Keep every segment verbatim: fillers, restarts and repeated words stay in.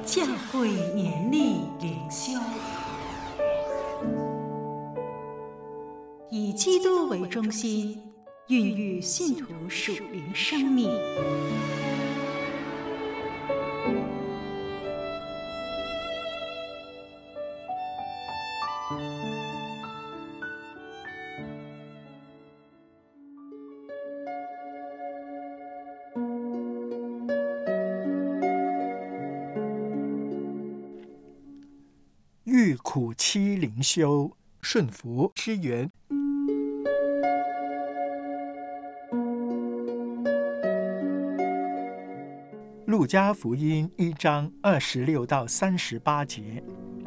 教会年历灵修，以基督为中心，孕育信徒属灵生命。 遇苦期灵修，顺服支援。路加福音一章二十六到三十八节。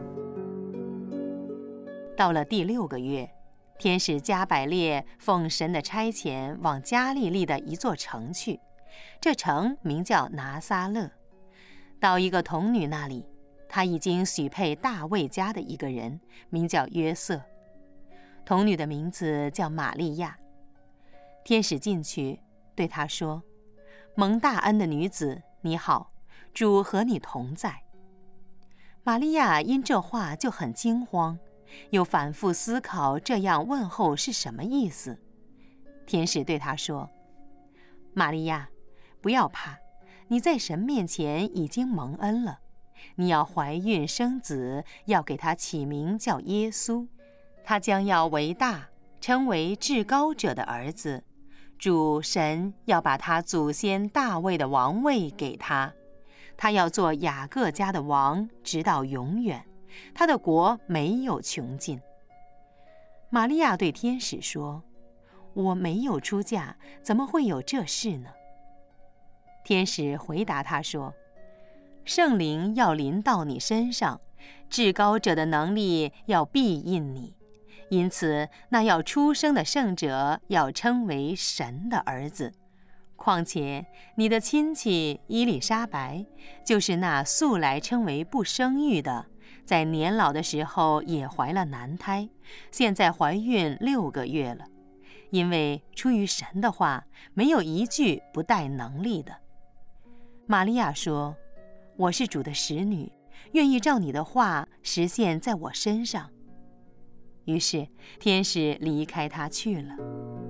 到了第六个月，天使加百列奉神的差遣往加利利的一座城去，这城名叫拿撒勒。到一个童女那里，他已经许配大卫家的一个人，名叫约瑟。童女的名字叫玛利亚。天使进去对她说：蒙大恩的女子，你好，主和你同在。玛利亚因这话就很惊慌，又反复思考这样问候是什么意思。天使对她说：玛利亚，不要怕，你在神面前已经蒙恩了，你要怀孕生子，要给他起名叫耶稣，他将要为大，称为至高者的儿子。主神要把他祖先大卫的王位给他，他要做雅各家的王，直到永远，他的国没有穷尽。玛利亚对天使说：我没有出嫁，怎么会有这事呢？天使回答他说：圣灵要临到你身上，至高者的能力要庇荫你，因此那要出生的圣者要称为神的儿子。况且你的亲戚伊丽莎白，就是那素来称为不生育的，在年老的时候也怀了男胎，现在怀孕六个月了。因为出于神的话，没有一句不带能力的。玛利亚说：我是主的使女，愿意照你的话实现在我身上。于是天使离开他去了。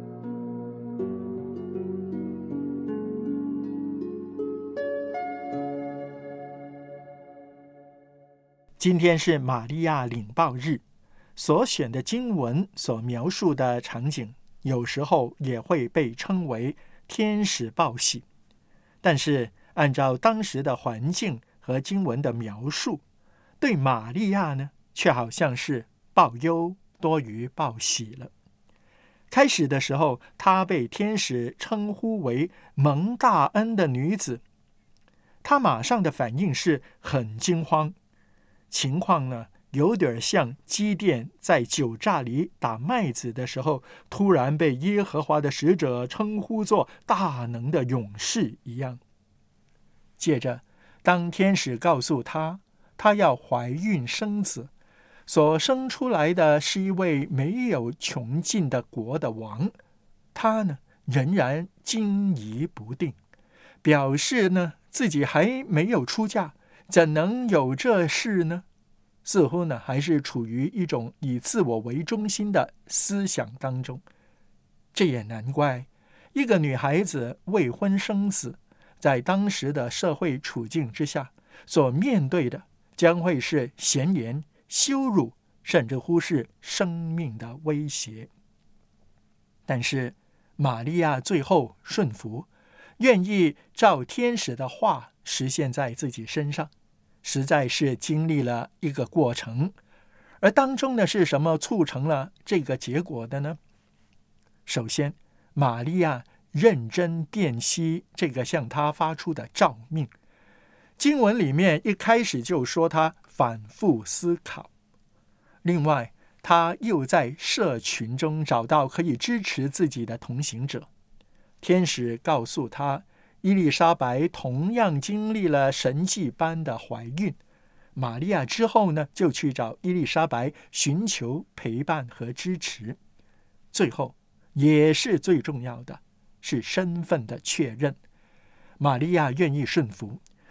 今天是玛利亚领报日，所选的经文所描述的场景，有时候也会被称为天使报喜，但是按照当时的环境和经文的描述，对玛利亚呢，却好像是报忧多于报喜了。开始的时候，她被天使称呼为蒙大恩的女子，她马上的反应是很惊慌，情况呢，有点像基甸在酒榨里打麦子的时候，突然被耶和华的使者称呼作大能的勇士一样。接着，当天使告诉她，她要怀孕生子，所生出来的是一位没有穷尽的国的王，她呢，仍然惊疑不定，表示呢，自己还没有出嫁，怎能有这事呢？似乎呢，还是处于一种以自我为中心的思想当中。这也难怪，一个女孩子未婚生子，在当时的社会处境之下，所面对的将会是闲言、羞辱，甚至乎是生命的威胁。但是玛利亚最后顺服，愿意照天使的话实现在自己身上，实在是经历了一个过程。而当中呢，是什么促成了这个结果的呢？首先，玛利亚认真辨析这个向他发出的召命。经文里面一开始就说他反复思考。另外，他又在社群中找到可以支持自己的同行者。天使告诉他，伊丽莎白同样经历了神迹般的怀孕。玛利亚之后呢，就去找伊丽莎白寻求陪伴和支持。最后，也是最重要的，是身份的确认。玛利亚愿意顺服，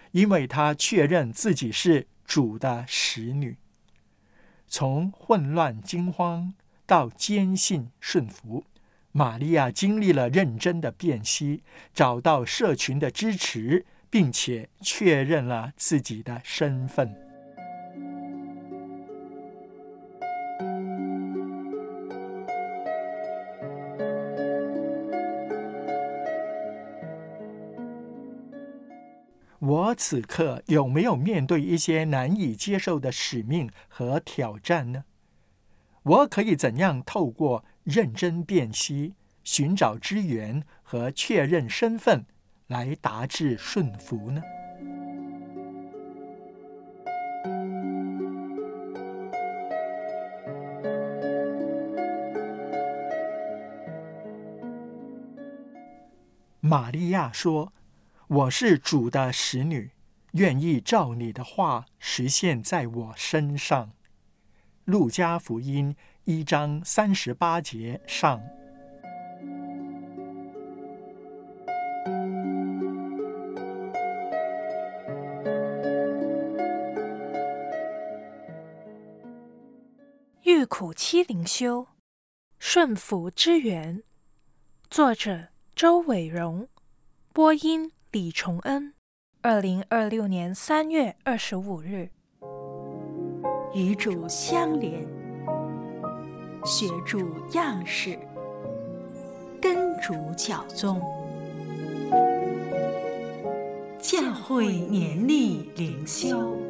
因为她确认自己是主的使女。从混乱惊慌到坚信顺服，玛利亚经历了认真的辨析，找到社群的支持，并且确认了自己的身份。我此刻有没有面对一些难以接受的使命和挑战呢？我可以怎样透过认真辨析、寻找支援和确认身份来达至顺服呢？玛利亚说：“我是主的使女，愿意照你的话实现在我身上。”路加福音一章三十八节上。 遇苦期灵修，顺服之源。作者周伟荣，播音李崇恩。二零二六年三月二十五日。 与主相连，学主样式，跟主教宗。教会年历灵修。